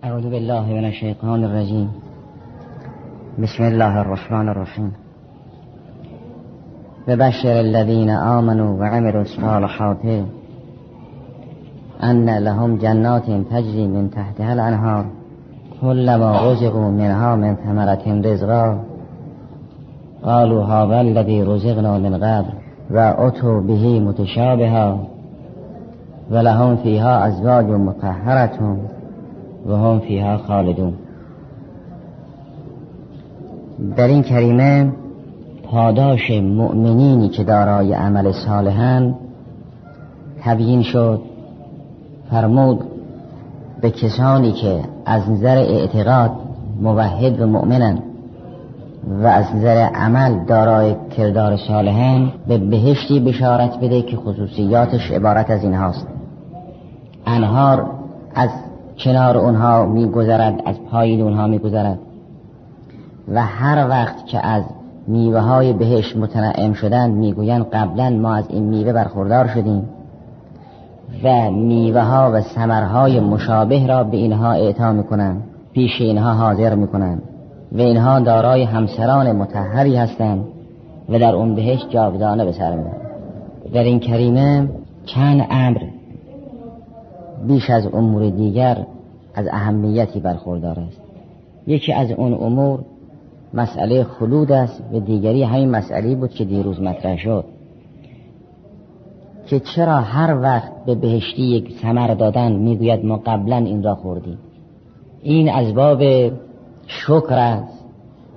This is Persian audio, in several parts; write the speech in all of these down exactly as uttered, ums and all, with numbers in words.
اعوذ بالله من الشیطان الرجیم. بسم الله الرحمن الرحیم. ببشر الذین آمنوا وعملوا الصالحات ان لهم جنات تجری من تحتها الانهار كلما رزقوا منها من ثمرة رزقا قالوا هذا الذي رزقنا من قبل واتوا به متشابها ولهم فيها ازواج مطهرة وهم فيها خالدون. در این کریمه پاداش مؤمنینی که دارای عمل صالحند تبیین شد. فرمود به کسانی که از نظر اعتقاد موحد و مؤمنند و از نظر عمل دارای کردار صالحند به بهشتی بشارت بده که خصوصیاتش عبارت از این هاست: انهار از کنار اونها می گذرد، از پایین اونها می گذرد و هر وقت که از میوه های بهشت متنعم شدن میگویند قبلا ما از این میوه برخوردار شدیم و میوه ها و ثمرهای مشابه را به اینها اعطا میکنند، پیش اینها حاضر میکنند و اینها دارای همسران مطهری هستند و در اون بهشت جاودانه به سر میبرند. در این کریمه چند امر بیش از امور دیگر از اهمیتی برخوردار است. یکی از اون امور مسئله خلود است و دیگری همین مسئله بود که دیروز مطرح شد که چرا هر وقت به بهشتی یک ثمر دادن میگوید ما قبلا این را خوردیم. این از باب شکر است،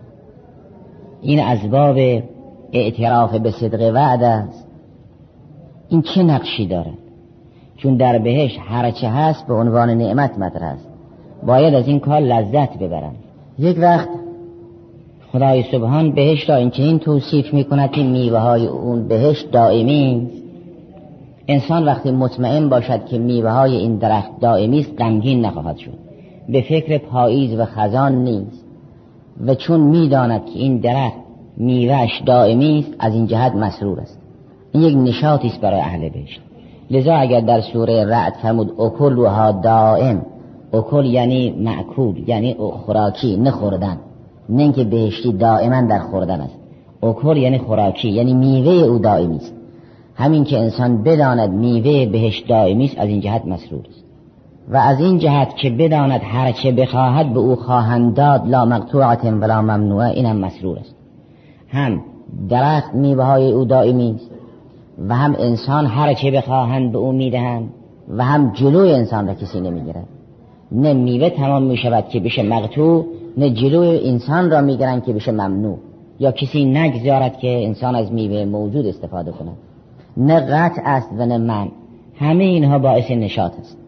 این از باب اعتراف به صدق وعد است. این چه نقشی داره؟ چون در بهشت هر چه هست به عنوان نعمت مطرح است، باید از این کار لذت ببرن. یک وقت خدای سبحان بهشت را این چنین توصیف میکند که میوه های اون بهشت دائمی است. انسان وقتی مطمئن باشد که میوه های این درخت دائمی است غمگین نخواهد شد، به فکر پاییز و خزان نیست و چون میداند که این درخت میوهش دائمی است از این جهت مسرور است. این یک نشاطی است برای اهل بهشت. لذا اگر در سوره رعد فرمود اکلها دائم، اکل یعنی مأکول، یعنی خوراکی، نه خوردن، نه اینکه بهشتی دائما در خوردن است. اکل یعنی خوراکی، یعنی میوه او دائمی است. همین که انسان بداند میوه بهشت دائمی است از این جهت مسرور است و از این جهت که بداند هر چه بخواهد به او خواهند داد لا مقطوعة ولا ممنوعه، اینم مسرور است. هم درخت میوه های او دائمی است و هم انسان هر چه بخواهند به او میدهند و هم جلوی انسان را کسی نمیگیرد. نه میوه تمام میشود که بشه مقطوع، نه جلوی انسان را میگیرند که بشه ممنوع، یا کسی نگذارد که انسان از میوه موجود استفاده کند. نه قطع است و نه منع. همه اینها باعث نشاط است.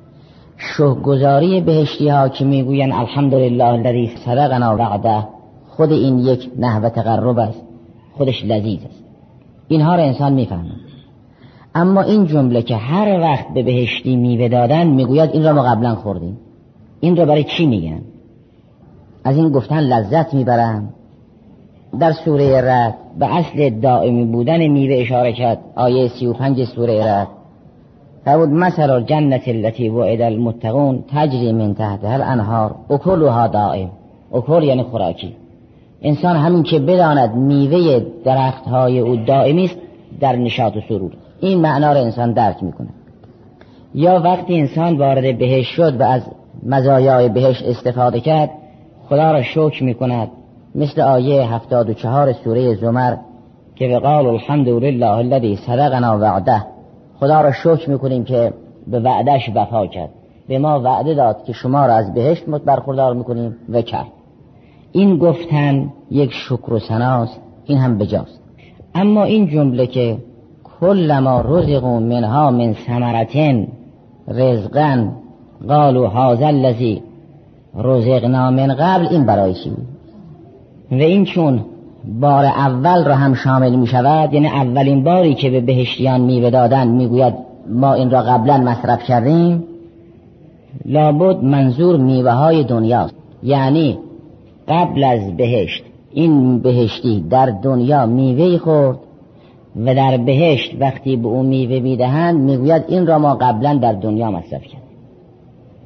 شکرگزاری بهشتی ها که میگویند الحمدلله الذی صدقنا وعده، خود این یک نحو تقرب است، خودش لذیذ است. اینها را انسان میفهمد. اما این جمله که هر وقت به بهشتی میوه دادن میگوید این را ما قبلا خوردیم، این را برای چی میگن؟ از این گفتن لذت میبرن. در سوره رعد به اصل دائمی بودن میوه اشاره کرد. آیه سی و پنج سوره رعد فرمود مثل الجنة التي وعد المتقون تجری من تحتها الانهار اکلها دائم. اکل یعنی خوراکی. انسان همین که بداند میوه درخت های او دائمی است در نشاط و سرور، این معنا را انسان درک میکنه. یا وقتی انسان وارد بهشت شد و از مزایای بهشت استفاده کرد خدا را شکر میکند، مثل آیه هفتاد و چهار سوره زمر که وقال الحمد لله الذی صدقنا وعده، خدا را شکر میکنیم که به وعدش وفا کرد، به ما وعده داد که شما را از بهشت برخوردار میکنیم و کرد. این گفتن یک شکر و ثناست، این هم بجاست. اما این جمله که کلما رزقوا منها من ثمرة رزقا قالوا هذا الذی رزقنا من قبل، این برای چی؟ و این چون بار اول را هم شامل می شود، یعنی اولین باری که به بهشتیان میوه دادن میگوید ما این را قبلا مصرف کردیم، لابد منظور میوه های دنیاست. یعنی قبل از بهشت این بهشتی در دنیا میوه خورد و در بهشت وقتی به اون میوه میدهند میگوید این را ما قبلا در دنیا مصرف کردیم.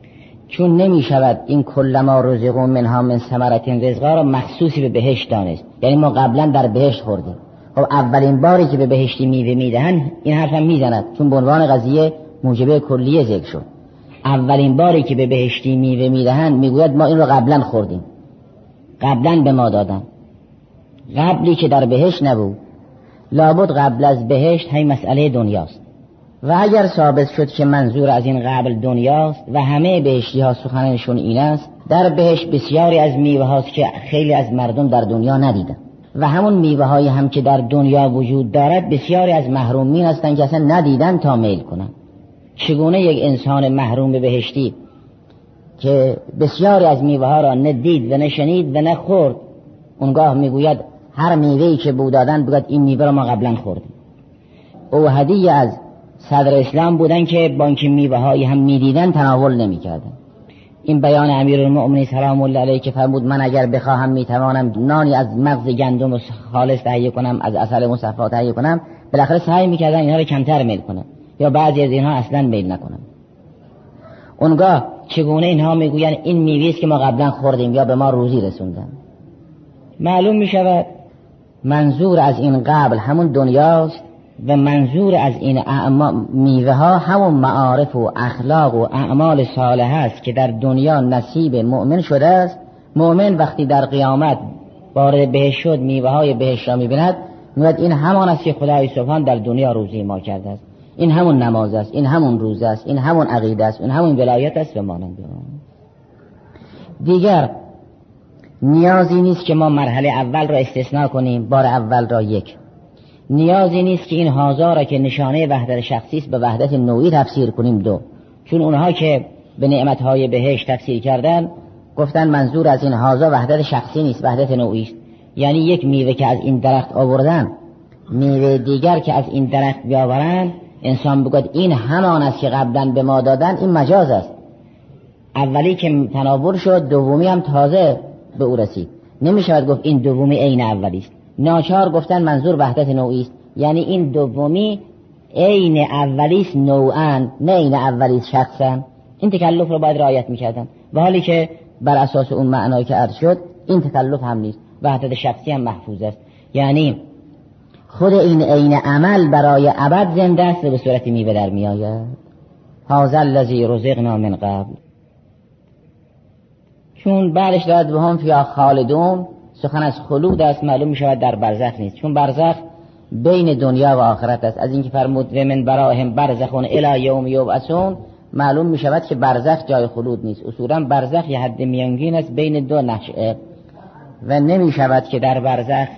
چون نمی شود این کلما رزقوا منها من ثمرة رزقا را مخصوصی به بهشت دانست. یعنی ما قبلا در بهشت خوردیم. خب اولین باری که به بهشتی میوه میدهن این حرف هم میزند، چون به عنوان قضیه موجبه کلیه ذکر شد. اولین باری که به بهشتی میوه میدهن میگوید ما این رو قبلا خوردیم، قبلا به ما دادن، قبلی که در بهشت نبود. لابد قبل از بهشت همین مسئله دنیاست. و اگر ثابت شد که منظور از این قبل دنیاست و همه بهشتی ها سخنشون این است، در بهشت بسیاری از میوه هاست که خیلی از مردم در دنیا ندیدن و همون میوه هایی هم که در دنیا وجود دارد بسیاری از محرومین هستند که اصلا ندیدن تا میل کنن. چگونه یک انسان محروم به بهشتی که بسیاری از میوه ها را ندید و نشنید و نخورد، اونگاه میگوید هر میوه‌ای که بود دادن بگوید این میوه را ما قبلا خوردیم. او هدیه از صدر اسلام بودن که بانک میوه هایی هم میدیدن تناول نمیکردن. این بیان امیرالمؤمنین سلام الله علیه که فرمود من اگر بخواهم میتوانم نانی از مغز گندم خالص تهیه کنم، از عسل مصفا تهیه کنم، بالاخره سعی میکردن اینها رو کمتر میل کنن یا بعضی از اینها اصلا میل نکنن. اونگاه چگونه اینها میگوین این میوه است که ما قبلا خوردیم یا به ما روزی رسوندن؟ معلوم میشود منظور از این قبل همون دنیاست و منظور از این میوه ها همون معارف و اخلاق و اعمال صالحه است که در دنیا نصیب مؤمن شده است. مؤمن وقتی در قیامت وارد بهشت شد میوه های بهشت را میبیند، میگوید این همان است که خدای سبحان در دنیا روزی ما کرده است، این همون نماز است، این همون روزه است، این همون عقیده است، این همون ولایت است و مانند دیگر. نیازی نیست که ما مرحله اول را استثناء کنیم، بار اول را یک. نیازی نیست که این هازا را که نشانه وحدت شخصی است به وحدت نوعی تفسیر کنیم دو، چون اونها که به نعمتهای بهشت تفسیر کردن گفتن منظور از این هازا وحدت شخصی نیست، وحدت نوعی است. یعنی یک میوه که از این درخت آوردن، میوه دیگر که از این درخت بیاورن، انسان بگوید این همان است که قبلا به ما دادن، این مجاز است. اولی که تناول شد دومی هم تازه به او رسید، نمیشود گفت این دومی عین اولی است. ناچار گفتن منظور وحدت نوعی است، یعنی این دومی عین اولی است نوعاً، نه عین اولی است شخصاً. این تکلف رو باید رعایت میکردن، و حالی که بر اساس اون معنایی که عرض شد این تکلف هم نیست، وحدت شخصی هم محفوظ است. یعنی خود این عین عمل برای ابد زنده است و به صورت میوه در میآید. هذا الذی رزقنا من قبل. چون بعدش دارد و هم فیها خالدون، سخن از خلود است، معلوم می شود در برزخ نیست، چون برزخ بین دنیا و آخرت است. از اینکه فرمود و من براهم برزخون الی یوم یبعثون، معلوم می شود که برزخ جای خلود نیست. اصولا برزخ یه حد میانگین است بین دو نشأه و نمی شود که در برزخ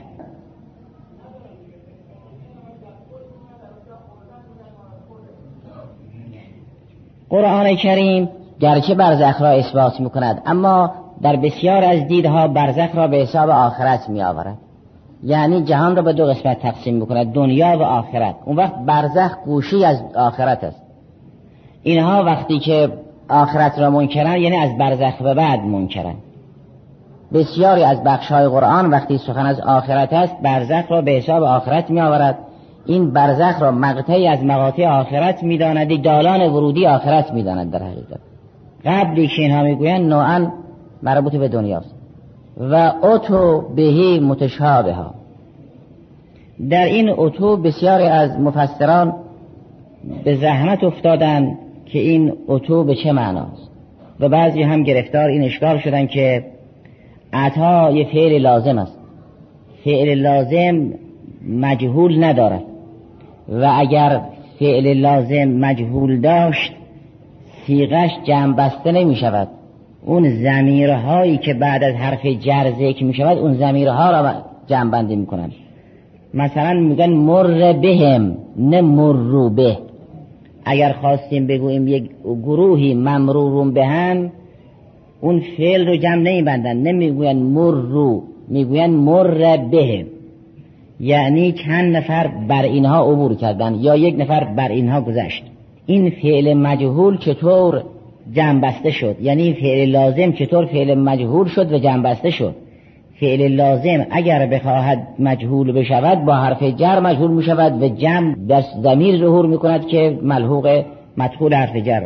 قرآن کریم گرچه برزخ را اثبات میکند، اما در بسیار از دیدها برزخ را به حساب آخرت می آورد. یعنی جهان را به دو قسمت تقسیم میکند، دنیا و آخرت. اون وقت برزخ گوشی از آخرت است. اینها وقتی که آخرت را منکرن یعنی از برزخ به بعد منکرن. بسیاری از بخش‌های قرآن وقتی سخن از آخرت است برزخ را به حساب آخرت می آورد. این برزخ را مقطعی از مقاطع آخرت می داند، دالان ورودی آخرت می داند. در حقیقت قبلی که اینها می گویند نوعاً مربوط به دنیاست. و اتو بهی متشابه ها، در این اتو بسیاری از مفسران به زحمت افتادن که این اتو به چه معناست و بعضی هم گرفتار این اشکال شدن که عطا یه فعل لازم است، فعل لازم مجهول ندارد و اگر فعل لازم مجهول داشت صیغش جمع بسته نمی شود. اون ضمیرهایی که بعد از حرف جر ذکر می شود اون ضمیرها را جمع بندی می کنند. مثلا میگن مر بهم نه مرو به. اگر خواستیم بگوییم یک گروهی ممرورون بهم، اون فعل رو جمع نمی بندن، نمیگوین مرو، میگوین مر بهم، یعنی چند نفر بر اینها عبور کردن یا یک نفر بر اینها گذشت. این فعل مجهول چطور جمع بسته شد؟ یعنی فعل لازم چطور فعل مجهول شد و جمع بسته شد؟ فعل لازم اگر بخواهد مجهول بشود با حرف جر مجهول می شود و جمع دست ضمیر ظهور می کند که ملحوق مدخول حرف جر هست.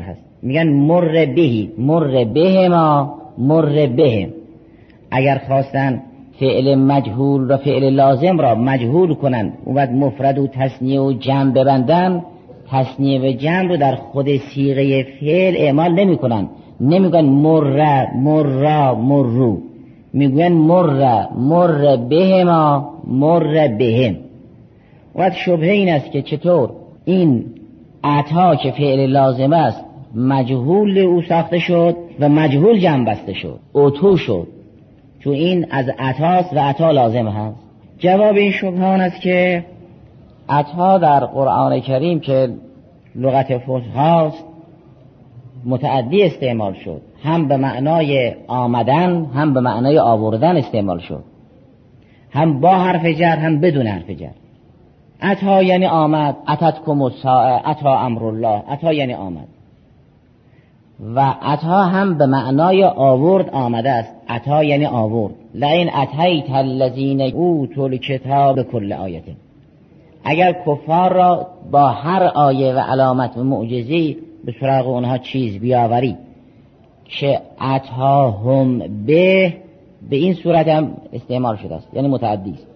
میگن مر بهی، مر به ما، مر بهم. اگر خواستن فعل مجهول را، فعل لازم را مجهول کنن، اون وقت مفرد و تثنیه و جمع ببندن، تثنیه و جمع رو در خود صیغه فعل اعمال نمی کنن. نمیگن مر، مرا، مرو، میگن مر، مر بهما، مر بهم. و شبهه این است که چطور این عطا که فعل لازم است مجهول او ساخته شد و مجهول جمع بسته شد، اتو شد، تو این از عطاست و عطا لازم هست. جواب این شبهه آن است که عطا در قرآن کریم که لغت فصحاست متعدی استعمال شد، هم به معنای آمدن هم به معنای آوردن استعمال شد، هم با حرف جر هم بدون حرف جر. عطا یعنی آمد، اتتکم الساعه، عطا امرالله، عطا یعنی آمد. و عطا هم به معنای آورد آمده است، عطا یعنی آورد. لئن اتیت الذین اوتوا الکتاب بکل آیه، اگر کفار را با هر آیه و علامت و معجزه‌ای به سراغ اونها چیز بیاوری که عطاهم به، به این صورت هم استعمال شده است، یعنی متعدی است.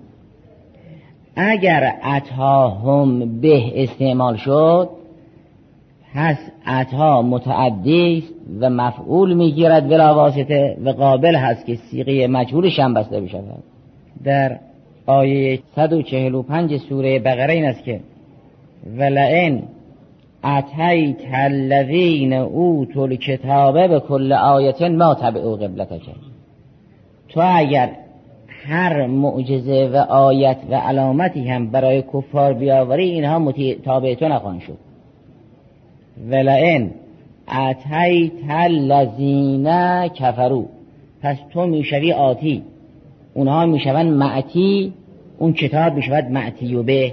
اگر عطاهم به استعمال شد پس عطا متعدی است و مفعول میگیرد بلا واسطه و قابل هست که صیغه مجهولش هم بسته بشود. در آیه صد و چهل و پنج سوره بقره این است که ولئن اتیت الذین اوتوا الکتاب بکل آیه ما تبعوا قبلتک، تو اگر هر معجزه و آیت و علامتی هم برای کفار بیاوری اینها تابع تو نخواهند شد. ولئن اتیت الذین کفروا، پس تو میشوی آتی، اونها میشوند معتی، اون کتاب میشود معتی و به.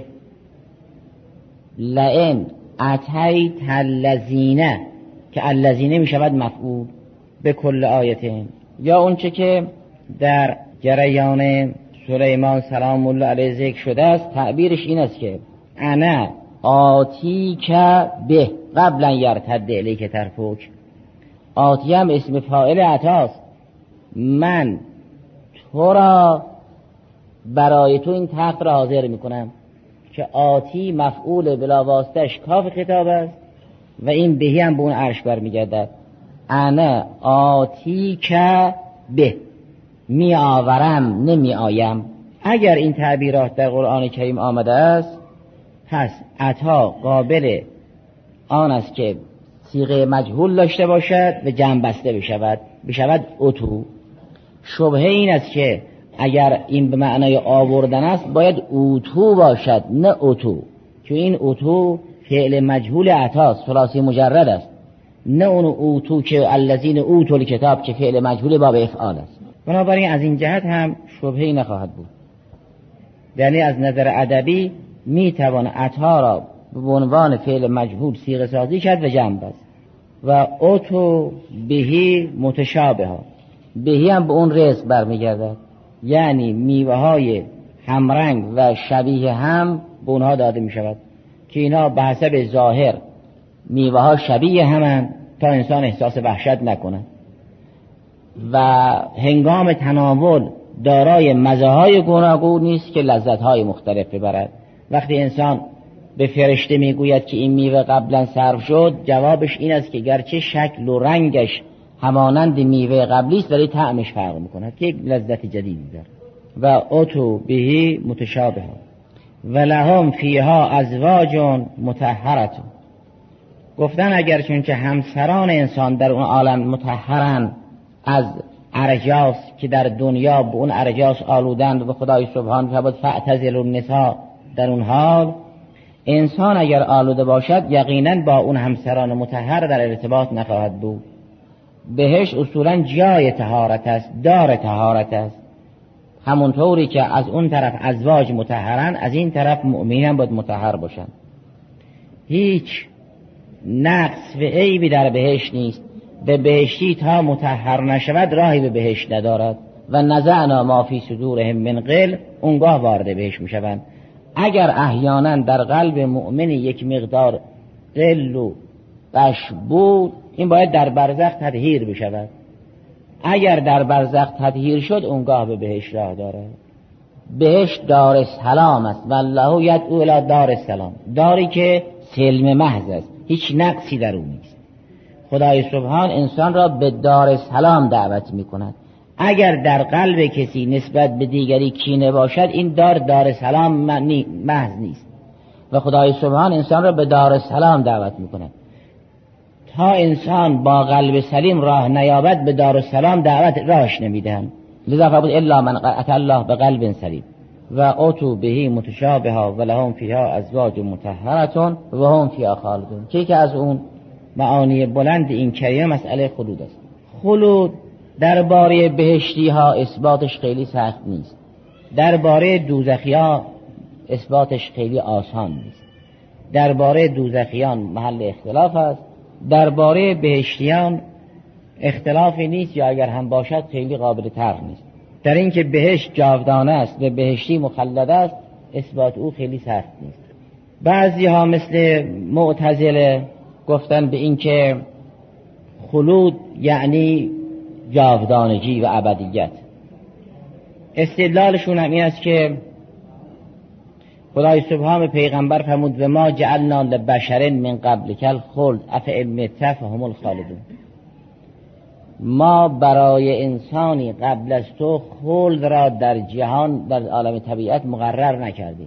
لئن اتیت الذین که الذین میشود مفعول به کل آیتین. یا اونچه که در جریان سلیمان سلام الله علیه ذکر شده است، تعبیرش این است که انا آتی که به قبلا یرتد الیک طرفک. آتی هم اسم فاعل عطاست، من تو را برای تو این تخت را حاضر میکنم، که آتی مفعول بلا واسطش کاف خطاب است و این بهی هم به اون عرش برمیگردد. انا آتی که به، می آورم نمی آیم. اگر این تعبیرات در قرآن کریم آمده است پس عطا قابل آن است که صیغه مجهول داشته باشد و جمع بسته بشود، بشود اتو. شبهه این است که اگر این به معنای آوردن است باید اوتو باشد نه اتو، چون این اتو فعل مجهول عطاست، ثلاثی مجرد است، نه اون اوتو که الذین اوتوا الکتاب که فعل مجهول باب افعال است. بنابراین از این جهت هم شبهه‌ای نخواهد بود. یعنی از نظر ادبی می توان عطا را به عنوان فعل مجهول صیغه سازی کرد و جمع بست. و اتو بهی متشابه ها، بهی هم به اون رزق برمیگردد، یعنی میوه های همرنگ و شبیه هم به اونها داده می شود که اینا به حسب ظاهر میوه ها شبیه همن تا انسان احساس وحشت نکنه و هنگام تناول دارای مزه های گوناگون نیست که لذت های مختلف ببرد. وقتی انسان به فرشته میگوید که این میوه قبلا صرف شد، جوابش این است که گرچه شکل و رنگش همانند میوه قبلی است ولی طعمش فرق میکند که یک لذت جدیدی دارد. و اتو بهی متشابه و لهم فیها ازواج مطهرة. گفتن اگر چون که همسران انسان در اون عالم مطهرن از ارجاس که در دنیا به اون ارجاس آلودند و خدای سبحان فرمود فاعتزلوا النساء، در اون حال انسان اگر آلوده باشد یقینا با اون همسران مطهر در ارتباط نخواهد بود. بهش اصولا جای طهارت است، دار طهارت است، همونطوری که از اون طرف ازواج مطهرن از این طرف مؤمنین باید مطهر باشن. هیچ نقص و عیبی در بهشت نیست. به بهشتی تا مطهر نشود راهی به بهشت ندارد. و نزعنا ما فی صدورهم من غل، اونگاه وارد بهشت میشوند. اگر احیانا در قلب مؤمن یک مقدار غل و وش بود، این باید در برزخ تطهیر بشود. اگر در برزخ تطهیر شد اونگاه به بهشت راه داره. بهشت دار السلام است، والله یدعو الی دار السلام، داری که سلم محض است، هیچ نقصی در اون نیست. خدای سبحان انسان را به دار السلام دعوت می کند. اگر در قلب کسی نسبت به دیگری کینه باشد، این دار دار السلام محض نیست و خدای سبحان انسان را به دار السلام دعوت می کند. تا انسان با قلب سلیم راه نیابد به دار السلام دعوت راهش نمیدهند. لذا فرمود الا من اتى الله بقلب سلیم و اتوا به متشابها و لهم فیها ازواج مطهرة و هم فیها خالدون. که که از اون معانی بلند این کریمه مسئله خلود است. خلود درباره بهشتی ها اثباتش خیلی سخت نیست، درباره دوزخیان اثباتش خیلی آسان نیست. درباره دوزخیان محل اختلاف است، درباره بهشتیان اختلافی نیست، یا اگر هم باشد خیلی قابل طرح نیست. در اینکه بهشت جاودانه است و بهشتی مخلد است اثبات او خیلی سخت نیست. بعضی ها مثل معتزله گفتن به اینکه خلود یعنی جاودانگی و ابدیت. استدلالشون هم این است که خدای سبحان پیغمبر فرمود و ما جعلنا لبشر من قبلک الخلد افئن مت فهم الخالدون. ما برای انسانی قبل از تو خلد را در جهان در عالم طبیعت مقرر نکردیم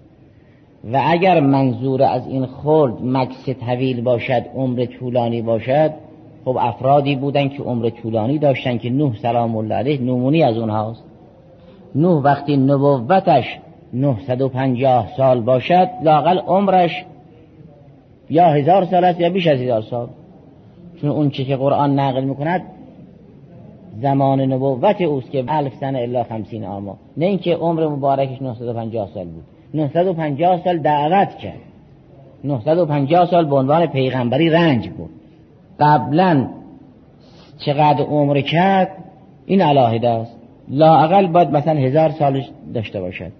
و اگر منظور از این خلد مکث طویل باشد، عمر طولانی باشد، خب افرادی بودن که عمر طولانی داشتن که نوح سلام الله علیه نمونی از اونهاست. نوح وقتی نبوتش نهصد و پنجاه سال باشد لااقل عمرش یا هزار سال است یا بیش از هزار سال، چون اون چی که قرآن نقل میکند زمان نبوت اوست که الف سنه الا خمسین عاما، نه اینکه عمر مبارکش نهصد و پنجاه سال بود. نهصد و پنجاه سال دعوت کرد، نهصد و پنجاه سال به عنوان پیغمبری رنج بود. قبلا چقدر عمر کرد این علاهده است، لااقل باید مثلا هزار سالش داشته باشد.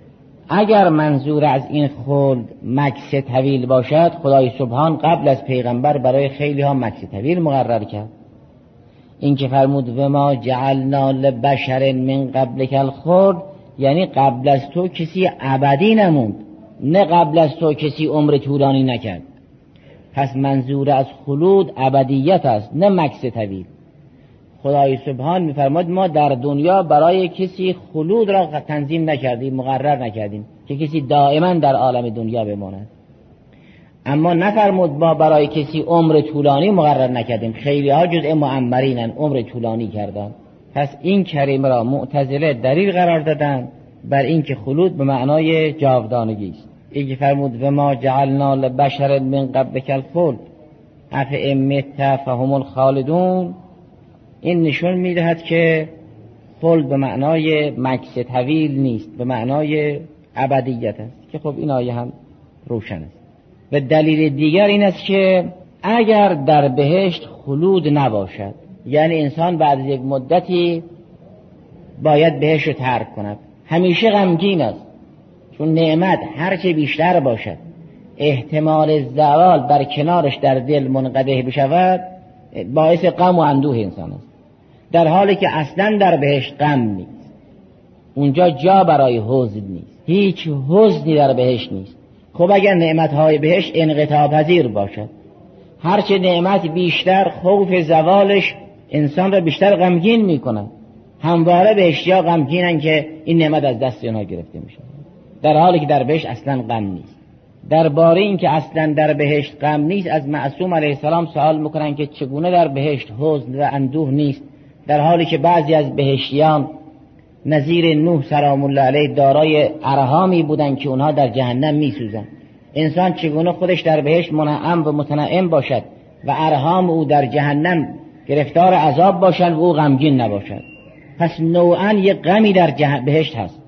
اگر منظور از این خلد مکث طویل باشد، خدای سبحان قبل از پیغمبر برای خیلی ها مکث طویل مقرر کرد. این که فرمود و ما جعلنا لبشر من قبلک الخلد یعنی قبل از تو کسی ابدی نموند، نه قبل از تو کسی عمر طولانی نکرد. پس منظور از خلود ابدیت است، نه مکث طویل. خدای سبحان میفرماد ما در دنیا برای کسی خلود را تنظیم نکردیم، مقرر نکردیم که کسی دائما در عالم دنیا بماند. اما نفرمود ما برای کسی عمر طولانی مقرر نکردیم. خیلی ها جزء معمرینن، عمر طولانی کردن. پس این کریمه را معتزله دلیل قرار دادن بر این که خلود به معنای جاودانگی است. این که فرمود و ما جعلنا لبشر من قبلک الخلد افئن مت فهم الخالدون، این نشون میدهد که خلد به معنای مکث طویل نیست، به معنای ابدیت است، که خب این آیه هم روشن است. و دلیل دیگر این است که اگر در بهشت خلود نباشد، یعنی انسان بعد از یک مدتی باید بهشت رو ترک کند، همیشه غمگین است، چون نعمت هرچه بیشتر باشد احتمال زوال در کنارش در دل منقدح بشود باعث غم و اندوه انسان است، در حالی که اصلا در بهشت غم نیست، اونجا جا برای حزن نیست، هیچ حزنی در بهشت نیست. خب اگر نعمتهای بهشت انقطاع پذیر باشد، هرچه نعمت بیشتر خوف زوالش انسان را بیشتر غمگین میکنه، همواره بهشتیا غمگینن که این نعمت از دست اونها گرفته میشه، در حالی که در بهشت اصلا غم نیست. درباره این که اصلا در بهشت غم نیست از معصوم علیه السلام سوال میکنن که چگونه در بهشت حزن و اندوه نیست، در حالی که بعضی از بهشتیان نظیر نوح سلام الله علیه دارای ارهامی بودن که اونها در جهنم میسوزن. انسان چگونه خودش در بهشت منعم و متنعم باشد و ارهام او در جهنم گرفتار عذاب باشد و او غمگین نباشد؟ پس نوعا یک غمی در جه... بهشت هست.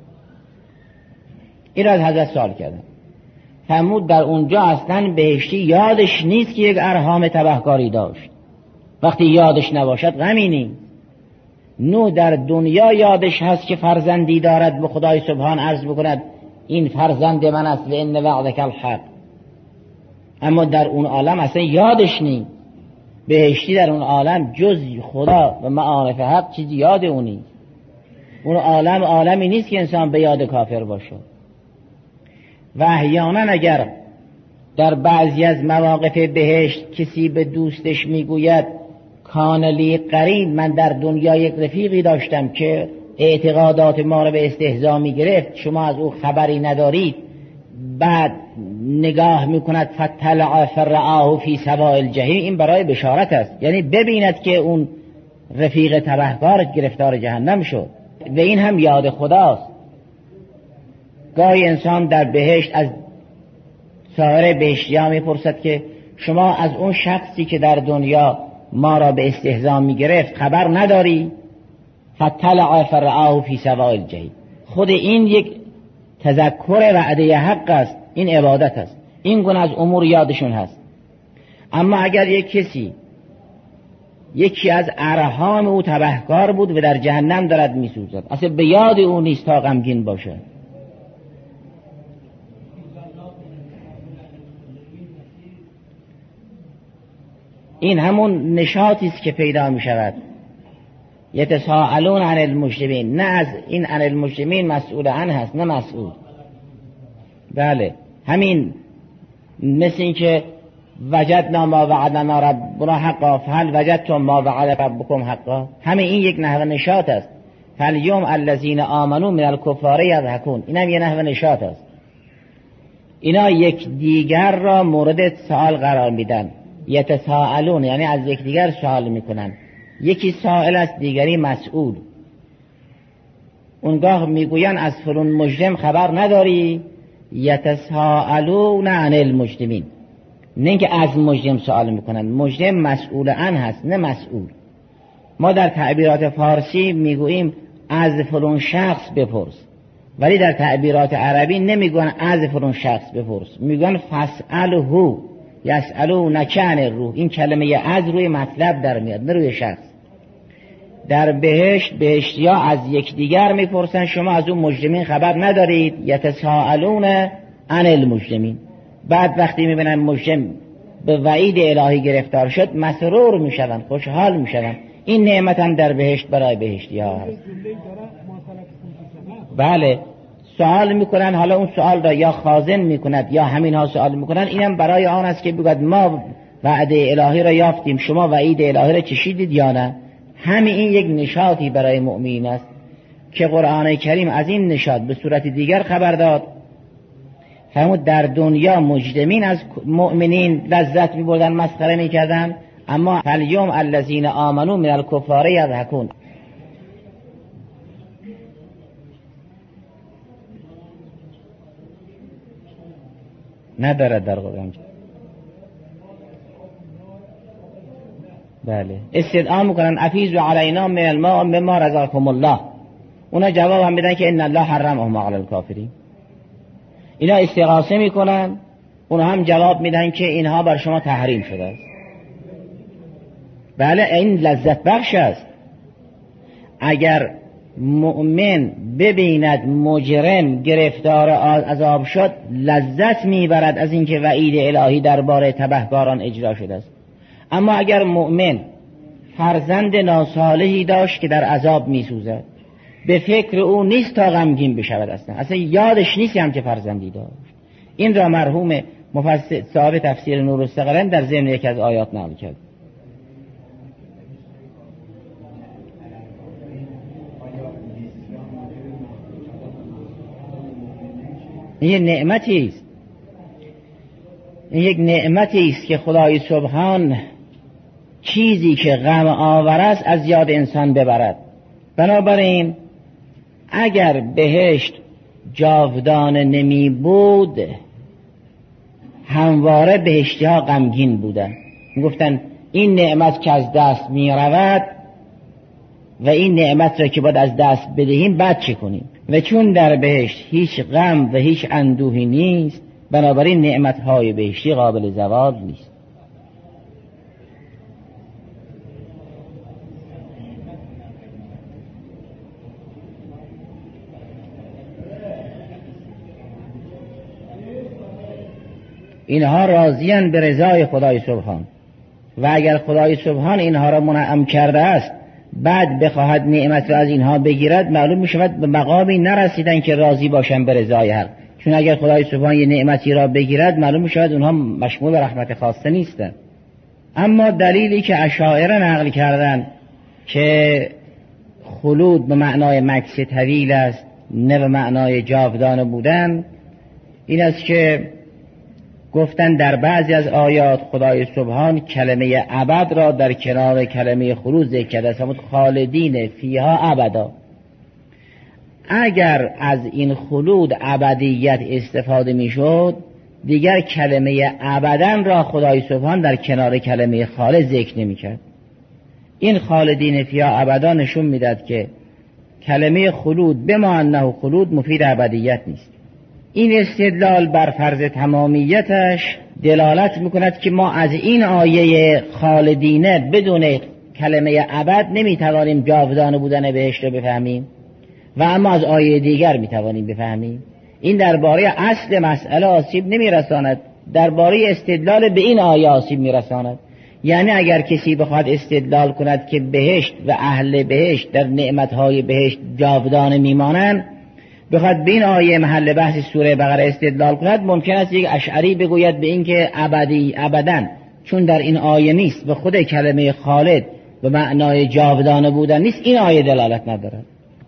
این را از حضرت سوال کردن، فرمود در اونجا اصلا بهشتی یادش نیست که یک ارهام تبهکاری داشت. وقتی یادش نباشد غمی نیست. نو در دنیا یادش هست که فرزندی دارد، به خدای سبحان عرض بکند این فرزند من است، لان وعدک الحق. اما در اون عالم اصلا یادش نی. بهشتی در اون عالم جز خدا و معارف حق چیزی یاد اونی. اون عالم عالمی نیست که انسان به یاد کافر باشه. و احیانا اگر در بعضی از مواقف بهشت کسی به دوستش میگوید کانلی قرین، من در دنیا یک رفیقی داشتم که اعتقادات ما رو به استهزا میگرفت، شما از او خبری ندارید، بعد نگاه میکند فطلع فرعاه فی سواء الجحیم، این برای بشارت است، یعنی ببیند که اون رفیق تبهکار گرفتار جهنم شد. و این هم یاد خداست. گاهی انسان در بهشت از سایر بهشتیان میپرسد که شما از اون شخصی که در دنیا ما را به استهزا میگرفت خبر نداری؟ فطلع فرعاه فی سواء الجحیم. خود این یک تذکر وعده حق است، این عبادت است، این گونه از امور یادشون هست. اما اگر یک کسی یکی از ارحام او تبهکار بود و در جهنم دارد میسوزد، اصلا به یاد او نیست تا غمگین باشه، این همون نشاطی است که پیدا می شود. یتساءلون عن المجرمین، نه از این عن المجرمین مسئول عنه هست، نه مسئول. بله همین مثل این که وجدنا ما وعدنا ربنا حقا فهل وجدتم ما وعد ربکم حقا، همین این یک نحو نشاط است. فالیوم الذین آمنوا من الکفار یضحکون، این هم یک نحو نشاط است. اینا یک دیگر را مورد سوال قرار میدن. یتساءلون یعنی از یک دیگر سوال میکنن، یکی سائل است دیگری مسئول. اونگاه میگوین از فلان مجرم خبر نداری؟ یتساءلون عن المجرمین، نه اینکه از مجرم سوال میکنن، مجرم مسئول عن هست نه مسئول. ما در تعبیرات فارسی میگوییم از فلان شخص بپرس، ولی در تعبیرات عربی نمیگوین از فلان شخص بپرس، میگوین فاسأله یسألونک عن الروح. این کلمه از روی مطلب در میاد نه روی شخص. در بهشت بهشتیا از یکدیگر میپرسن شما از اون مجرمین خبر ندارید؟ یتساءلون عن المجرمین. بعد وقتی میبینن مجرم به وعید الهی گرفتار شد مسرور میشون، خوشحال میشون. این نعمت هم در بهشت برای بهشتیا هست. بله سوال میکنن، حالا اون سوال را یا خازن میکند یا همین ها سوال میکنن، اینم برای آن است که بگوید ما وعده الهی را یافتیم، شما وعید الهی را چشیدید یا نه. همین این یک نشاطی برای مؤمنین است که قرآن کریم از این نشاط به صورت دیگر خبر داد. فرمود در دنیا مجرمین از مؤمنین لذت میبردن، مسخره میکردن، اما فالیوم الذین آمنوا من الکفار یضحکون. ندارد در قرآن. بله استدعا میکنن افیضوا علینا من الماء مما رزقکم الله، اونا جواب هم بدن که ان الله حرمهم علی الکافرین. اینا استغاثه میکنن، اونا هم جواب میدن که اینها بر شما تحریم شده است. بله این لذت بخش است. اگر مؤمن ببیند مجرم گرفتار عذاب شد لذت میبرد از اینکه وعید الهی درباره تبهکاران اجرا شده است. اما اگر مؤمن فرزند ناصالحی داشت که در عذاب میسوزد، به فکر او نیست تا غمگین بشود، اصلا اصلا یادش نیست هم که فرزندی داشت. این را مرحوم مفسر صاحب تفسیر نور الثقلین در ضمن یک از آیات نقل کرد. این یک نعمتی است، این یک نعمتی است که خدای سبحان چیزی که غم آور است از یاد انسان ببرد. بنابراین اگر بهشت جاودانه نمی بود همواره بهشتی ها غمگین بودن، گفتن این نعمت که از دست می رود و این نعمت را که باید از دست بدهیم بعد چه کنیم؟ و چون در بهشت هیچ غم و هیچ اندوهی نیست، بنابراین نعمتهای بهشتی قابل زوال نیست. اینها راضیان به رضای خدای سبحان و اگر خدای سبحان اینها را منعم کرده است بعد بخواهد نعمت را از اینها بگیرد، معلوم می شود به مقامی نرسیدن که راضی باشن به رضای حق. چون اگر خدای سبحان یه نعمتی را بگیرد معلوم می شود اونها مشمول رحمت خاصه نیستن. اما دلیلی که اشاعره نقل کردن که خلود به معنای مکث طویل است نه به معنای جاودانه بودن این است که گفتن در بعضی از آیات خدای سبحان کلمه ابد را در کنار کلمه خلود ذکر کرده است، همون خالدین فیها ابدا. اگر از این خلود ابدیت استفاده میشد دیگر کلمه ابدن را خدای سبحان در کنار کلمه خالد ذکر نمی کرد. این خالدین فیها ابدا نشون میداد که کلمه خلود بما انه خلود مفید ابدیت نیست. این استدلال بر فرض تمامیتش دلالت میکند که ما از این آیه خالدینه بدون کلمه ابد نمیتوانیم جاودانه بودن بهشت رو بفهمیم و اما از آیه دیگر میتوانیم بفهمیم. این درباره اصل مسئله آسیب نمیرساند، درباره استدلال به این آیه آسیب میرساند. یعنی اگر کسی بخواد استدلال کند که بهشت و اهل بهشت در نعمتهای بهشت جاودانه میمانند، بخواد به این آیه محل بحث سوره بقره استدلال کند، ممکن است یک اشعری بگوید به این که ابدی ابداً چون در این آیه نیست، به خود کلمه خالد به معنای جاودانه بودن نیست، این آیه دلالت ندارد.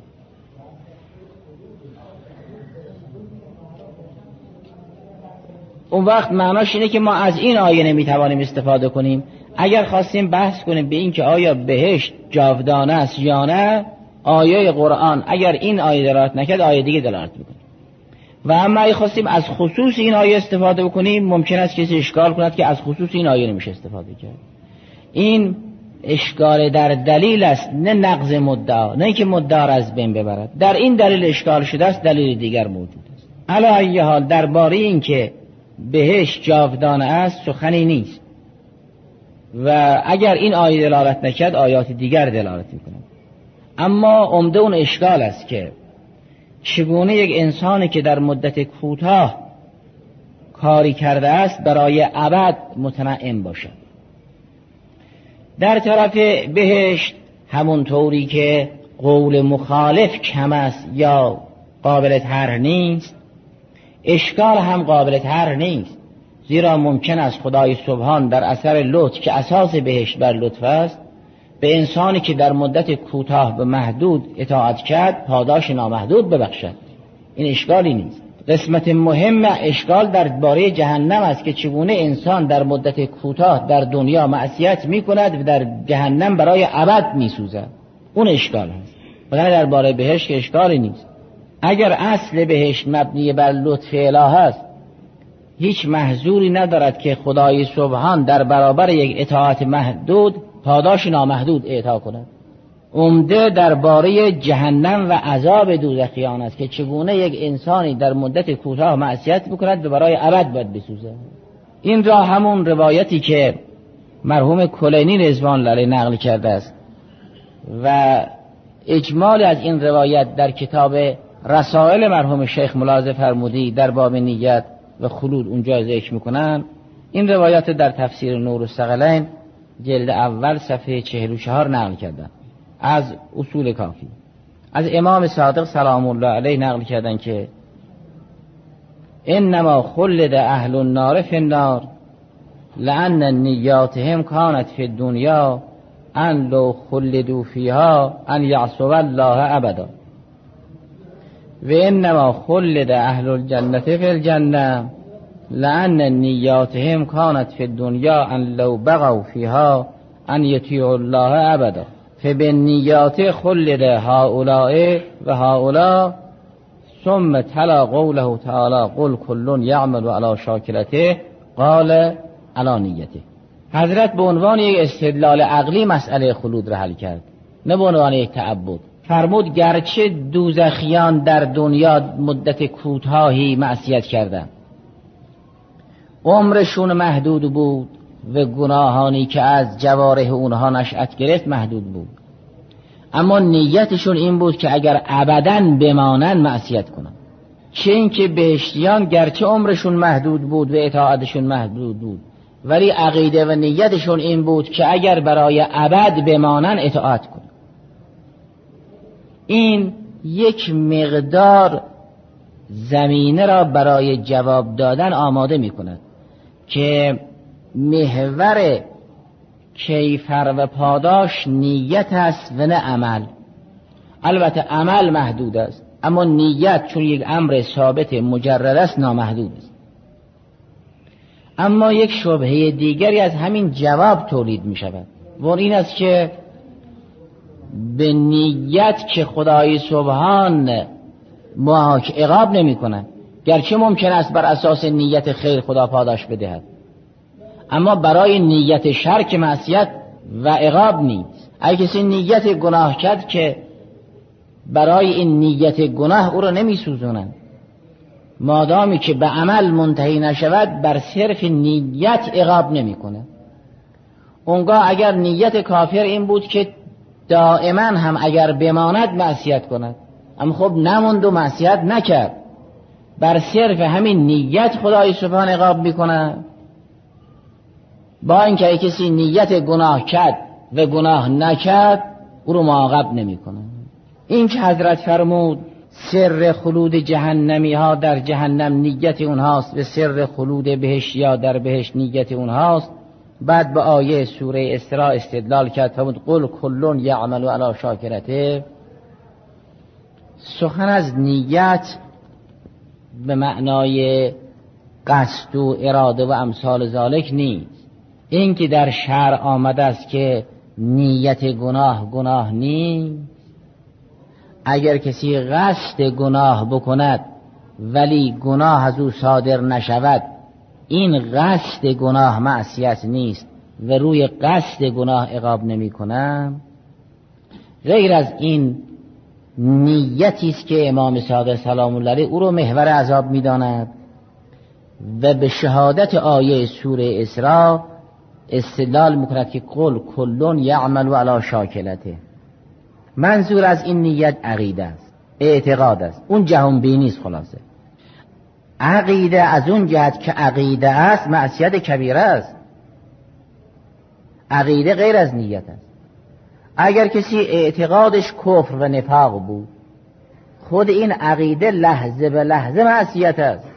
اون وقت معناش اینه که ما از این آیه نمیتوانیم استفاده کنیم. اگر خواستیم بحث کنیم به این که آیا بهشت جاودانه است یا نه، آیه قرآن اگر این آیه دلالت نکرد آیه دیگه دلالت میکنه. و اما اگه خواستیم از خصوص این آیه استفاده بکنیم ممکن است کسی اشکال کند که از خصوص این آیه نمیشه استفاده کرد. این اشکال در دلیل است نه نقض مدعا، نه اینکه مدعا را از بین ببرد. در این دلیل اشکال شده است، دلیل دیگر موجود است. علی ای حال درباره این که بهشت جاودانه است سخنی نیست و اگر این آیه دلالت نکرد آیات دیگر دلالت میکنند. اما عمده اون اشکال است که چگونه یک انسانی که در مدت کوتاه کاری کرده است برای ابد متنعم باشد. در طرف بهشت همون طوری که قول مخالف کم است یا قابل طرح نیست، اشکال هم قابل طرح نیست، زیرا ممکن است خدای سبحان در اثر لطف که اساس بهشت بر لطف است به انسانی که در مدت کوتاه به محدود اطاعت کرد پاداش نامحدود ببخشد. این اشکالی نیست. قسمت مهم اشکال درباره جهنم است که چگونه انسان در مدت کوتاه در دنیا معصیت می کند و در جهنم برای ابد می سوزد. اون اشکال هست. ولی درباره بهشت اشکالی نیست. اگر اصل بهشت مبنی بر لطف اله است، هیچ محذوری ندارد که خدای سبحان در برابر یک اطاعت محدود پاداش نامحدود اعطا کند. عمده درباره جهنم و عذاب دوزخیان است که چگونه یک انسانی در مدت کوتاه معصیت بکند و برای ابد باید بسوزد. این را همون روایتی که مرحوم کلینی رضوان الله علیه نقل کرده است و اجمال از این روایت در کتاب رسائل مرحوم شیخ ملاحظه فرمودی در باب نیت و خلود اونجا ذکر میکنن. این روایت در تفسیر نور الثقلین جلد اول صفحه چهل و چهار نقل کردن از اصول کافی. از امام صادق سلام الله علیه نقل کردن که انما خلد اهل النار فی النار لان نیاتهم کانت فی الدنیا ان لو خلدوا فیها ان یعصوا الله ابدا و انما خلد اهل الجنه فی الجنه لان نیاتهم کانت فی الدنیا ان لو بغوا فیها ان یطیعوا الله ابدا فبالنیات خلد هؤلاء و هؤلاء ثم تلا قوله تعالی قل کل یعمل علی شاکلته قال علی نیته. حضرت به عنوان یک استدلال عقلی مسئله خلود را حل کرد، نه به عنوان یک تعبد. فرمود گرچه دوزخیان در دنیا مدت کوتاهی معصیت کردند، عمرشون محدود بود و گناهانی که از جوارح اونها نشأت گرفت محدود بود، اما نیتشون این بود که اگر ابداً بمانن معصیت کنن. چه اینکه بهشتیان گرچه عمرشون محدود بود و اطاعتشون محدود بود، ولی عقیده و نیتشون این بود که اگر برای ابد بمانن اطاعت کن. این یک مقدار زمینه را برای جواب دادن آماده می کند که محور کیفر و پاداش نیت است و نه عمل. البته عمل محدود است، اما نیت چون یک امر ثابت مجرد است نامحدود است. اما یک شبهه دیگری از همین جواب تولید می شود و این است که به نیت که خدای سبحان محاک عقاب نمی کند، گرچه ممکن است بر اساس نیت خیر خدا پاداش بدهد، اما برای نیت شر که معصیت و عقاب نیست. اگه کسی نیت گناه کرد که برای این نیت گناه او را نمی سوزونند، مادامی که به عمل منتهی نشود بر صرف نیت عقاب نمی کنه. اونگاه اگر نیت کافر این بود که دائما هم اگر بماند معصیت کند، اما خب نموند و معصیت نکرد، بر صرف همین نیت خدای سبحان عقاب میکنه. با اینکه کسی نیت گناه کرد و گناه نکرد او رو معاقب نمیکنه. این که حضرت فرمود سر خلود جهنمی ها در جهنم نیت اونهاست و سر خلود بهشتی ها در بهشت نیت اونهاست، بعد به آیه سوره اسراء استدلال کرد فرمود قل کلون یعمل علی شاکرته. سخن از نیت به معنای قصد و اراده و امثال ذالک نیست. این که در شرع آمده است که نیت گناه گناه نیست. اگر کسی قصد گناه بکند ولی گناه از او صادر نشود، این قصد گناه معصیت نیست و روی قصد گناه عقاب نمی کنم. غیر از این نیتی است که امام صادق سلام الله علیه او رو محور عذاب می داند و به شهادت آیه سوره اسراء استدلال می کند که قل کلون یعمل علی شاکلته. منظور از این نیت عقیده است، اعتقاد است، اون جهان بینی است. خلاصه عقیده از اون جهت که عقیده است معصیت کبیره است. عقیده غیر از نیت است. اگر کسی اعتقادش کفر و نفاق بود، خود این عقیده لحظه به لحظه معصیت است.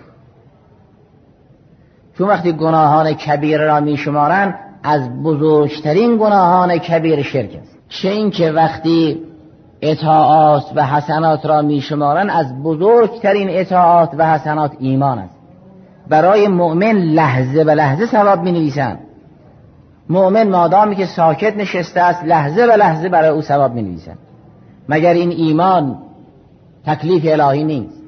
چون وقتی گناهان کبیره را می شمارن، از بزرگترین گناهان کبیر شرک است. چه این که وقتی اطاعات و حسنات را می شمارن، از بزرگترین اطاعات و حسنات ایمان است. برای مؤمن لحظه به لحظه ثواب می نویسن. مؤمن مادامی که ساکت نشسته است لحظه به لحظه برای او ثواب می نویسن. مگر این ایمان تکلیف الهی نیست؟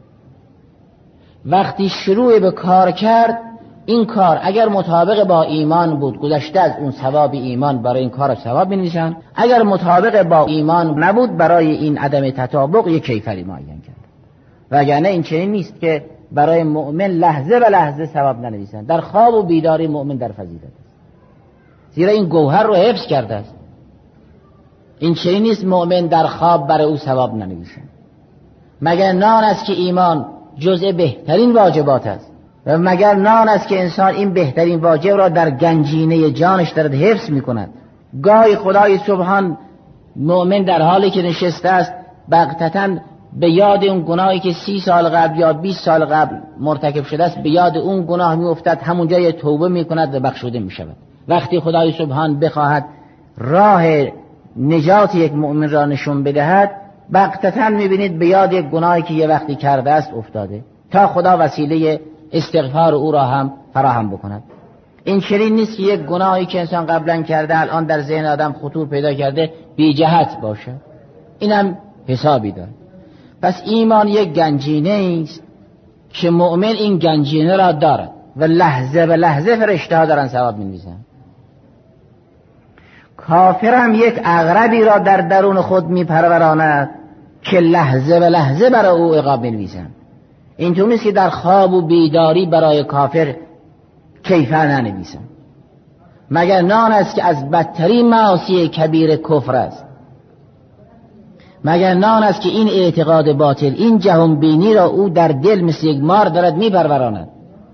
وقتی شروع به کار کرد، این کار اگر مطابق با ایمان بود، گذشته از اون ثواب ایمان برای این کار ثواب می‌نویسن. اگر مطابق با ایمان نبود، برای این عدم تطابق یک کیفری معین کرد. وگرنه این چنین نیست که برای مؤمن لحظه به لحظه ثواب ننویسن. در خواب و بیداری مؤمن در فضیلت است، زیرا این گوهر رو حفظ کرده است. این چنین نیست مؤمن در خواب برای او ثواب ننویسن. مگر نان است که ایمان جزء بهترین واجبات است و مگر نان است که انسان این بهترین واجب را در گنجینه جانش دارد حفظ می کند. گاهی خدای سبحان مؤمن در حالی که نشسته است بغتتاً به یاد اون گناهی که سی سال قبل یا بیست سال قبل مرتکب شده است، به یاد اون گناه می افتد، همونجا یه توبه می کند و بخشوده می شود. وقتی خدای سبحان بخواهد راه نجات یک مؤمن را نشون بدهد، بغتتاً می بینید به یاد یک گناهی که یه وقتی کرده است افتاده، تا خدا وسیله استغفار او را هم فراهم بکند. این چنین نیست که یک گناهی که انسان قبلا کرده الان در ذهن آدم خطور پیدا کرده بی جهت باشه. اینم حسابی داره. پس ایمان یک گنجینه است که مؤمن این گنجینه را دارد و لحظه به لحظه فرشته ها دارن ثواب می‌نویسن. کافر هم یک عقربی را در درون خود میپروراند که لحظه به لحظه برای او عقاب می‌نویسن. اینطور نیست که در خواب و بیداری برای کافر کیفر ننویسن، مگر نان است که از بدترین معاصی کبیر کفر است. مگر نان است که این اعتقاد باطل، این جهان بینی را او در دل مثل یک مار دارد میپروراند.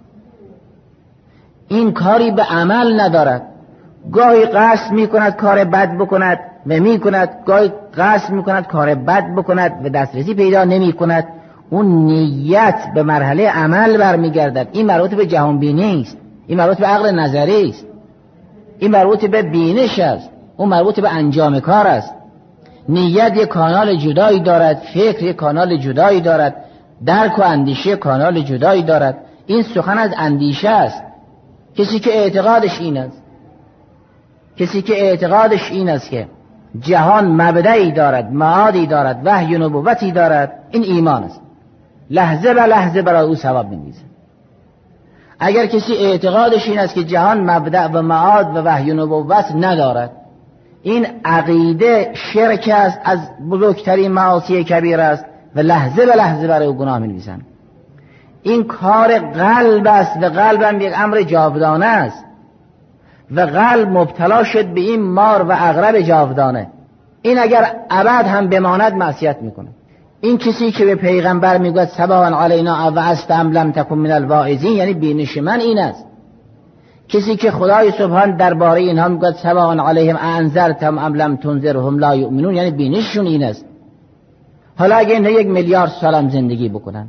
این کاری به عمل ندارد. گاهی قصد میکند کار بد بکند و میکند، گاهی قصد میکند کار بد بکند و دسترسی پیدا نمیکند. اون نیت به مرحله عمل برمیگردد. این مربوط به جهان بینی است، این مربوط به عقل نظری است، این مربوط به بینش است، اون مربوط به انجام کار است. نیت یک کانال جدایی دارد، فکر یک کانال جدایی دارد، درک و اندیشه کانال جدایی دارد. این سخن از اندیشه است. کسی که اعتقادش این است، کسی که اعتقادش این است که جهان مبدئی دارد، معادی دارد، وحی و نبوتی دارد، این ایمان است. لحظه به لحظه برای او ثواب می‌نویسد. اگر کسی اعتقادش این است که جهان مبدأ و معاد و وحی و نبوت ندارد، این عقیده شرک است، از بزرگترین معاصی کبیر است و لحظه به لحظه برای او گناه می‌نویسند. این کار قلب است و قلب هم یک امر جاودانه است و قلب مبتلا شد به این مار و عقرب جاودانه. این اگر ابد هم بماند معصیت میکنه. این کسی که به پیغمبر میگوید سواء علینا اوعظت ام لم تکن من الواعظین، یعنی بینش من این است. کسی که خدای سبحان درباره اینها میگوید سواء علیهم انذرتم ام لم تنذرهم لا یؤمنون، یعنی بینششون این است. حالا اگه اینها یک میلیارد سال هم زندگی بکنن،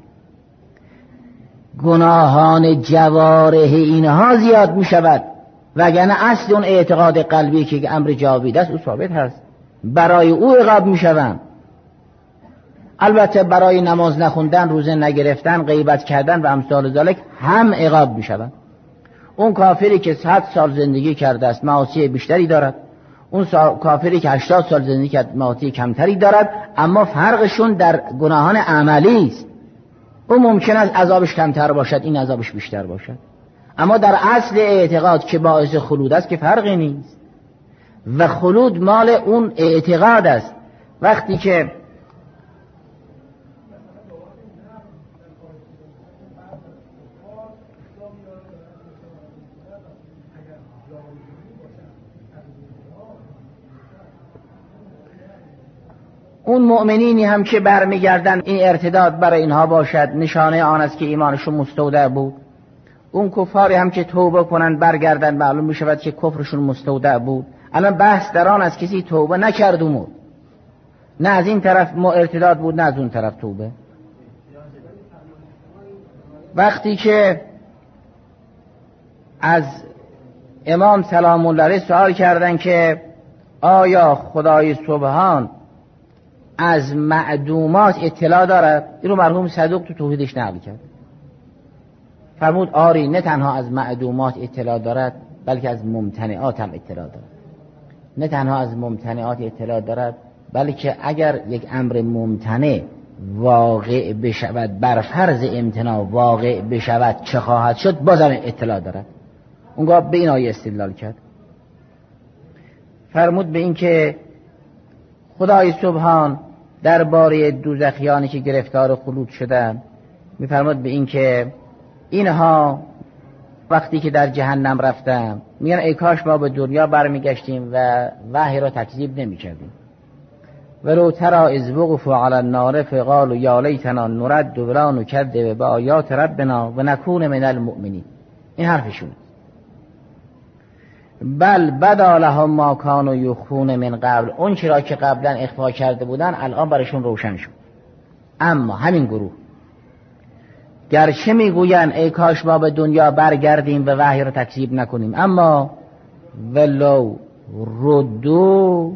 گناهان جوارح اینها زیاد می شود، وگرنه اصل اون اعتقاد قلبی که امر جاوید است او ثابت هست، برای او عقاب می شوند. البته برای نماز نخوندن، روزه نگرفتن، غیبت کردن و امثال ذالک هم عقاب می شوند. اون کافری که صد سال زندگی کرده است معاصی بیشتری دارد، اون کافری که هشتاد سال زندگی کرده معاصی کمتری دارد، اما فرقشون در گناهان عملی است. او ممکن است عذابش کمتر باشد، این عذابش بیشتر باشد، اما در اصل اعتقاد که باعث خلود است که فرقی نیست و خلود مال اون اعتقاد است. وقتی که اون مؤمنینی هم که برمیگردن این ارتداد برای اینها باشد، نشانه آن است که ایمانشون مستودع بود. اون کفاری هم که توبه کنن برگردن، معلوم می شود که کفرشون مستودع بود. الان بحث در آن است کسی توبه نکرد و مرد، نه از این طرف ارتداد بود نه از اون طرف توبه. وقتی که از امام سلام الله علیه سوال کردن که آیا خدای سبحان از معدومات اطلاع دارد، این رو مرحوم صدوق تو توحیدش نقل کرد. فرمود آری، نه تنها از معدومات اطلاع دارد بلکه از ممتنعات هم اطلاع دارد. نه تنها از ممتنعات اطلاع دارد بلکه اگر یک امر ممتنع واقع بشود، بر فرض امتناع واقع بشود چه خواهد شد، بازم اطلاع دارد. اونگاه به این آیه استدلال کرد. فرمود به این که خدای سبحان درباره دوزخیانی که گرفتار خلود شدند میفرماد به این که اینها وقتی که در جهنم رفتن میگن ای کاش ما به دنیا برمیگشتیم و وحی را تکذیب نمیکردیم. ولو تری اذ وقفوا علی النار فقالوا یا لیتنا نرد ولا نکذب بآیات ربنا و نکون من المؤمنین. این حرفشونه. بل بدا لهم ما کانوا یخفون من قبل، اون چرا که قبلا اخفا کرده بودن الان برشون روشن شد. اما همین گروه گرچه میگوین ای کاش ما به دنیا برگردیم و وحی را تکذیب نکنیم، اما ولو ردو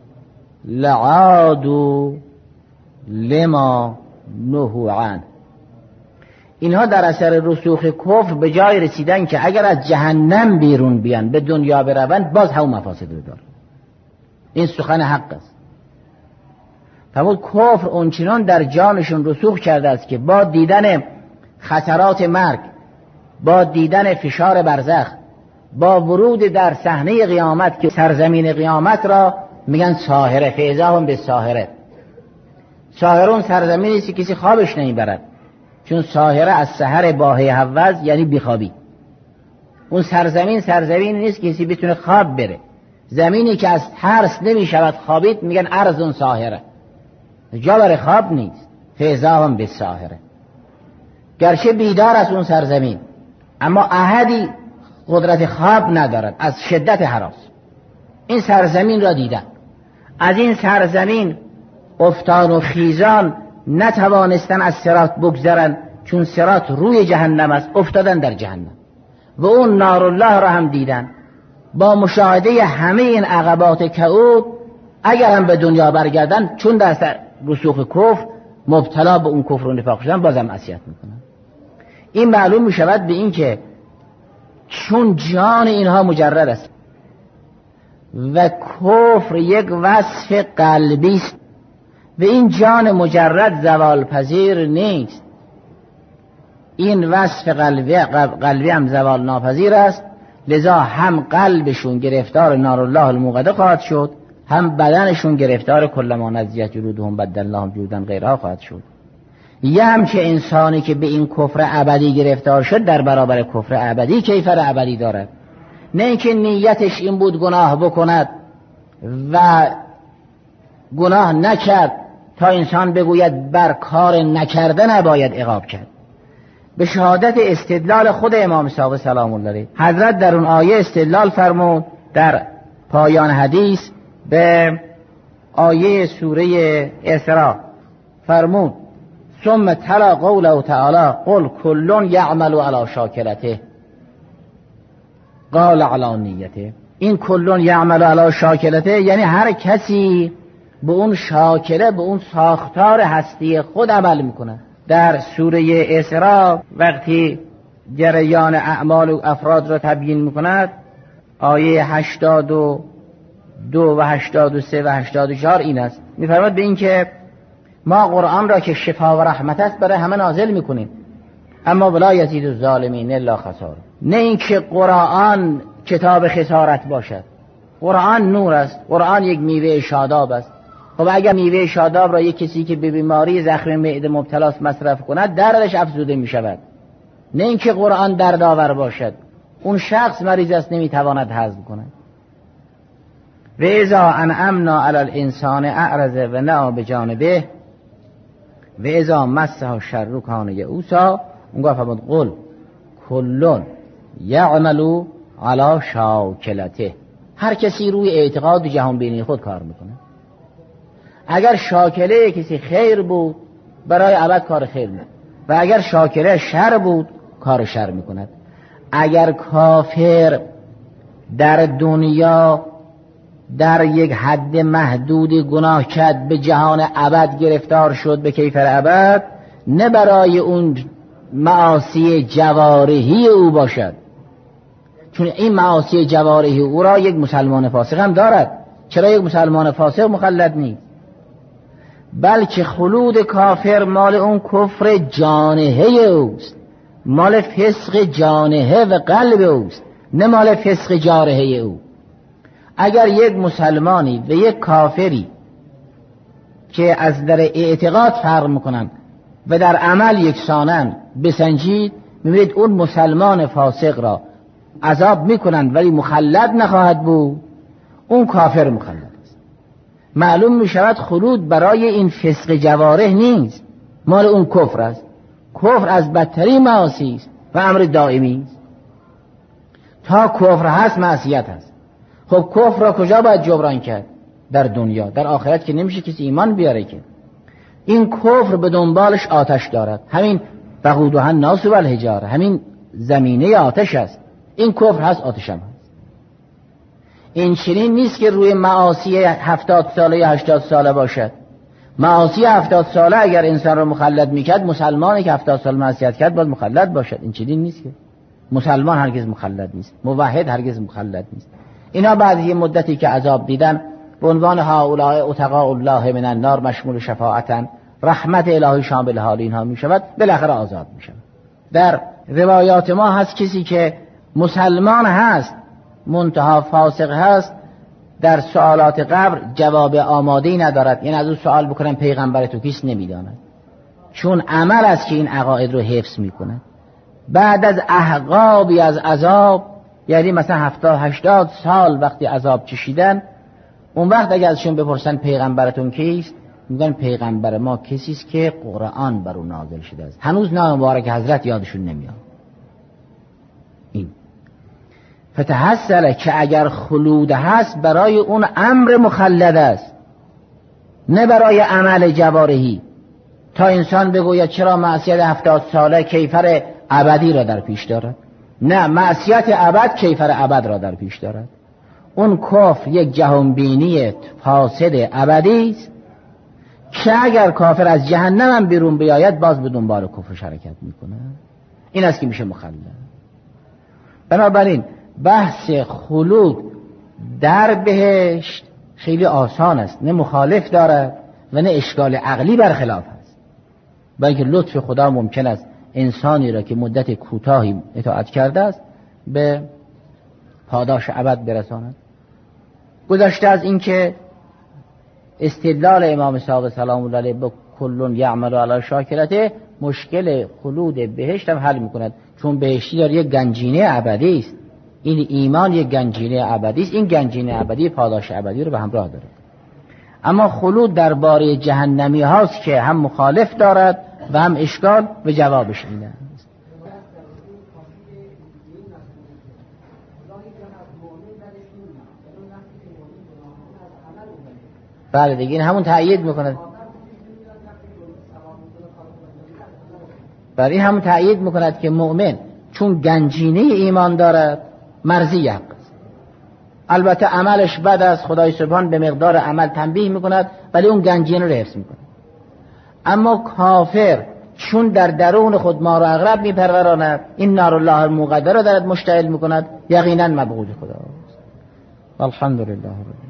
لعادو لما نهوا عنه، اینها در اثر رسوخ کفر به جای رسیدن که اگر از جهنم بیرون بیان به دنیا بروند باز هم مفاسد رو دارن. این سخن حق است. فرمود کفر اونچنان در جانشون رسوخ کرده است که با دیدن خطرات مرگ، با دیدن فشار برزخ، با ورود در صحنه قیامت که سرزمین قیامت را میگن ساحره، فیضاهم به ساحره. ساحرون سرزمینی است که کسی خوابش نمیبرد، چون ساحره از سحر باهی حوض یعنی بیخوابی. اون سرزمین سرزمین نیست که کسی بتونه خواب بره. زمینی که از ترس نمی شود خوابید میگن ارض ساحره. جا برای خواب نیست. فیضاهم بالساهره، گرچه بیدار از اون سرزمین اما احدی قدرت خواب ندارد از شدت هراس. این سرزمین را دیدن، از این سرزمین افتان و خیزان نتوانستن از صراط بگذرن، چون صراط روی جهنم است، افتادن در جهنم. و اون نارالله را هم دیدن. با مشاهده همه این عقبات کعود اگر هم به دنیا برگردن، چون دست رسوخ کفر مبتلا به اون کفر و نفاق شدن، بازم معصیت میکنن. این معلوم میشود به این که چون جان اینها مجرد است و کفر یک وصف قلبی است و این جان مجرد زوال پذیر نیست، این وصف قلبی, قلبی هم زوال ناپذیر است، لذا هم قلبشون گرفتار نارالله الموقده خواهد شد، هم بدنشون گرفتار کلما نضجت جلودهم بدلناهم جلودا غیرها خواهد شد. یه همچه انسانی که به این کفر ابدی گرفتار شد در برابر کفر ابدی کیفر ابدی دارد. نه اینکه نیتش این بود گناه بکند و گناه نکرد تا انسان بگوید بر کار نکرده نباید عقاب کرد. به شهادت استدلال خود امام صادق سلام الله علیه، حضرت در اون آیه استدلال فرمود در پایان حدیث به آیه سوره اسراء، فرمود ثم تلا قوله تعالی قل کل یعمل علی شاکلته قال علی نیته. این کل یعمل علی شاکلته یعنی هر کسی به اون شاکله، به اون ساختار هستی خود عمل میکنه. در سوره اسراء وقتی جریان اعمال و افراد را تبیین میکند، آیه هشتاد و دو و هشتاد و سه و هشتاد و چهار این است، میفرماد به این که ما قرآن را که شفا و رحمت است برای همه نازل میکنیم، اما ولا یزید الظالمین الا خسارا. نه اینکه قرآن کتاب خسارت باشد، قرآن نور است، قرآن یک میوه شاداب است. خب اگر میوه شاداب را یک کسی که به بیماری زخم معده مبتلاست مصرف کند، دردش افزوده می شود. نه اینکه قرآن دردآور باشد، اون شخص مریض است نمیتواند هضم کند. و اذا انعمنا علی الانسان اعرض و نأى بجانبه و اذا مسه الشر کان یئوسا. اونگاه فرمود قل کل یعمل علی شاکلته. هر کسی روی اعتقاد جهان بینی خود کار میکنه. اگر شاکله کسی خیر بود برای ابد کار خیر میکند و اگر شاکله شر بود کار شر میکند. اگر کافر در دنیا در یک حد محدود گناه کرد به جهان ابد گرفتار شد به کیفر ابد، نه برای اون معاصی جوارحی او باشد، چون این معاصی جوارحی او را یک مسلمان فاسق هم دارد. چرا یک مسلمان فاسق مخلد نیست؟ بلکه خلود کافر مال اون کفر جانحه اوست، مال فسق جانحه و قلب اوست، نه مال فسق جارحه او. اگر یک مسلمانی و یک کافری که از در اعتقاد فرق میکنن و در عمل یکسانن بسنجید، میبینید اون مسلمان فاسق را عذاب میکنن ولی مخلد نخواهد بود، اون کافر مخلد است. معلوم میشود خلود برای این فسق جوارح نیست، مال اون کفر است. کفر از بدترین معاصی است و امر دائمی است. تا کفر هست معصیت هست. خب کفر را کجا باید جبران کرد؟ در دنیا. در آخرت که نمیشه کسی ایمان بیاره که. این کفر به دنبالش آتش دارد، همین وقودها الناس والحجاره، همین زمینه آتش است. این کفر هست، آتش هم هست. این چنین نیست که روی معاصی هفتاد ساله یا هشتاد ساله باشد. معاصی هفتاد ساله اگر انسان را مخلد میکرد، مسلمانی که هفتاد سال معصیت کرد باید مخلد باشد. این چنین نیست که مسلمان هرگز مخلد نیست، موحد هرگز مخلد نیست. اینا بعد یه مدتی که عذاب دیدن به عنوان هؤلاء اتقاء الله من النار مشمول شفاعتا، رحمت الهی شامل حال اینها می شود، بالاخره آزاد می شود. در روایات ما هست کسی که مسلمان هست منتها فاسق هست، در سوالات قبر جواب آماده‌ای ندارد. این از اون سوال بکنن پیغمبر تو کیست نمیداند، چون عمل است که این عقاید رو حفظ میکنه. بعد از احقابی از عذاب، یعنی مثلا هفتاد هشتاد سال وقتی عذاب چشیدن، اون وقت اگر ازشون بپرسن پیغمبرتون کیست، میگن پیغمبر ما کسی است که قرآن بر او نازل شده است. هنوز نام مبارک حضرت یادشون نمیاد. این فتحصل که اگر خلود هست برای اون امر مخلد است، نه برای عمل جوارحی. تا انسان بگوید چرا معصیت هفتاد ساله کیفر ابدی را در پیش دارد؟ نه، معصیت ابد کیفر ابد را در پیش دارد. اون کفر یک جهانبینی فاسد ابدی است که اگر کافر از جهنم هم بیرون بیاید باز به دنبال کفرش حرکت میکنه. این است که میشه مخلد. بنابراین بحث خلود در بهشت خیلی آسان است، نه مخالف دارد و نه اشکال عقلی برخلاف است، بلکه لطف خدا ممکن است انسانی را که مدت کوتاهی اطاعت کرده است به پاداش ابد برساند. گذشته از این که استدلال امام صادق سلام الله علیه با کلون یعمل علی شاکرته مشکل خلود بهشت هم حل میکند، چون بهشتی داره یک گنجینه ابدی است. این ایمان یک گنجینه ابدی است، این گنجینه ابدی پاداش ابدی رو به همراه داره. اما خلود درباره جهنمی هاست که هم مخالف دارد و هم اشکال، و جوابش اینه. بله دیگه این همون تأیید میکند. برای همون تأیید میکند که مؤمن چون گنجینه ایمان دارد مرضی حق است. البته عملش بد است، خدای سبحان به مقدار عمل تنبیه میکند ولی اون گنجینه رو حفظ میکند. اما کافر چون در درون خود ما رو اغرب میپروراند، این نار الله الموقده رو دارد مشتعل میکند، یقینا مبغوض خدا است. الحمدلله.